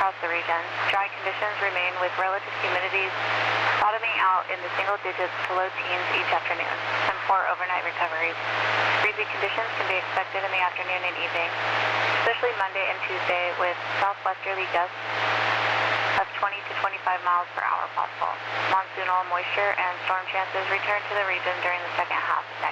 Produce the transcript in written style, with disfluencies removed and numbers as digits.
across the region. Dry conditions remain with relative humidities bottoming out in the single digits to low teens each afternoon, and poor overnight recoveries. Breezy conditions can be expected in the afternoon and evening, especially Monday and Tuesday with southwesterly gusts of 20 to 25 miles per hour possible. Monsoonal moisture and storm chances return to the region during the second half of